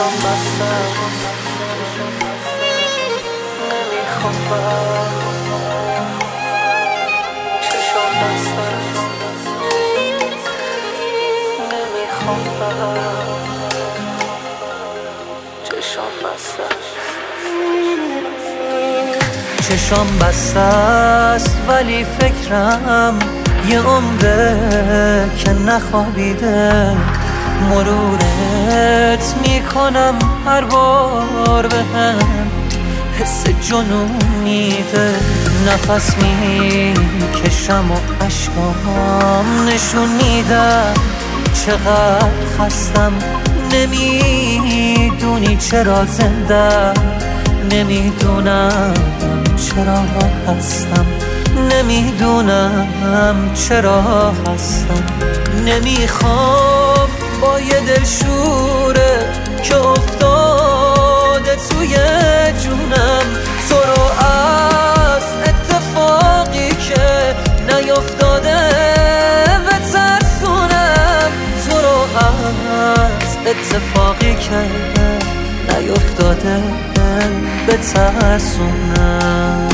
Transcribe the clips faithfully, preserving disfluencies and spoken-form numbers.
چشم بسته نمیخوام برم، چشم بسته نمیخوام برم، چشم بسته چشم بسته است ولی فکرم یه عمره که نخوابیده، مرورت میکنم هر بار به هم حس جنون میده، نفس میکشم و عشقام نشون میدم چقدر خستم، نمیدونی چرا زنده، نمیدونم چرا هستم، نمیدونم چرا هستم، نمیخوام با یه دلشوره که افتاده توی جونم تو رو از اتفاقی که نیفتاده بترسونم، تو رو از اتفاقی که نیفتاده بترسونم.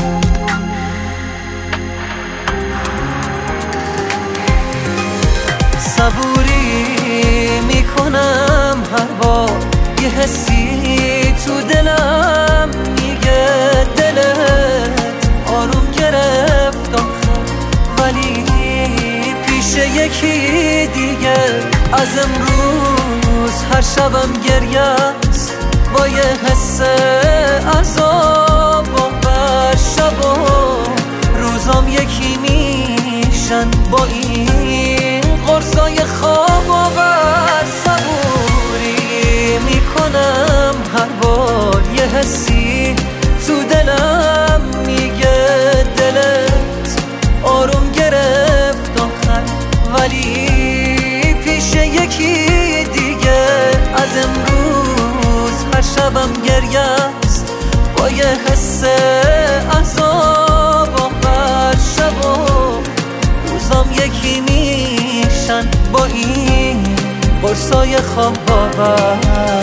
صبوری میکنم هر بار یه حسی تو دلم میگه دلت آروم گرفت آخر، ولی پیش یکی دیگه از امروز هر شبم گریه است با یه حس عذاب و بر شب و روزام یکی میشن با این قرصای خواب آور. صبوری میکنم هر بار یه حسی تو دلم میگه دلت آروم گرفت آخر، ولی پیش یکی دیگه از امروز هر شبم گریه است با یه حس عذاب آخر، شب و روزام یکی میشن با این قرصای خواب آور.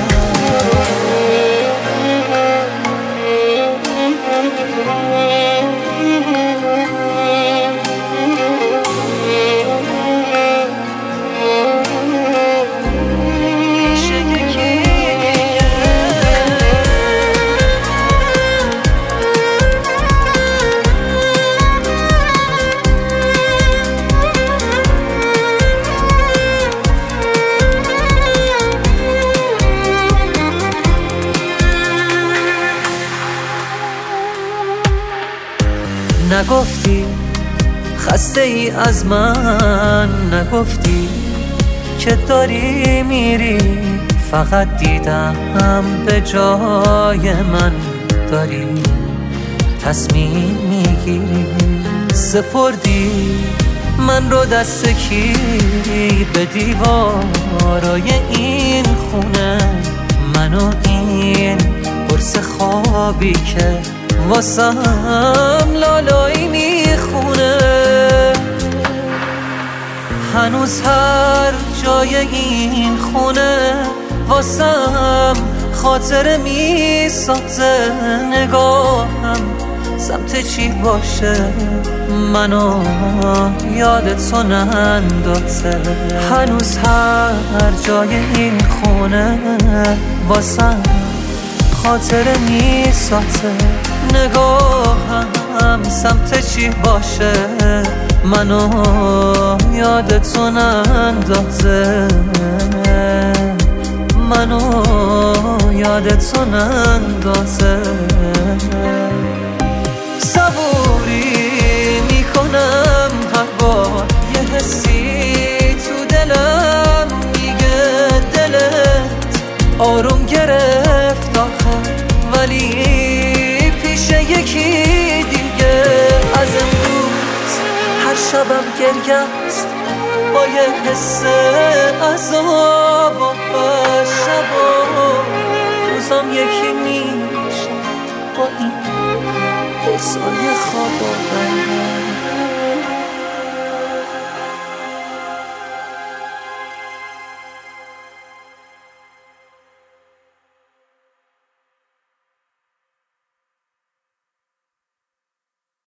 نگفتی خسته ای از من، نگفتی که داری میری، فقط دیدم به جای من داری تصمیم میگیری، سپردی من رو دست کی به دیوارای این خونه، منو این قرص خوابی که واسم لالایی میخونه، هنوز هر جای این خونه واسم خاطره میسازه، نگاهم سمت چی باشه منو یادتو نندازه، هنوز هر جای این خونه واسم خاطره میسازه، نگاهم سمت چی باشه منو یادتو نندازه، منو یادتو نندازه. صبوری میکنم هر بار یه حسی تو دلم میگه دلت آروم گرفت آخر، ولی پیش یکی دیگه از امروز هر شبم گریه است با یه حس عذاب و شب و روزام یکی میشه با این قصای خواب.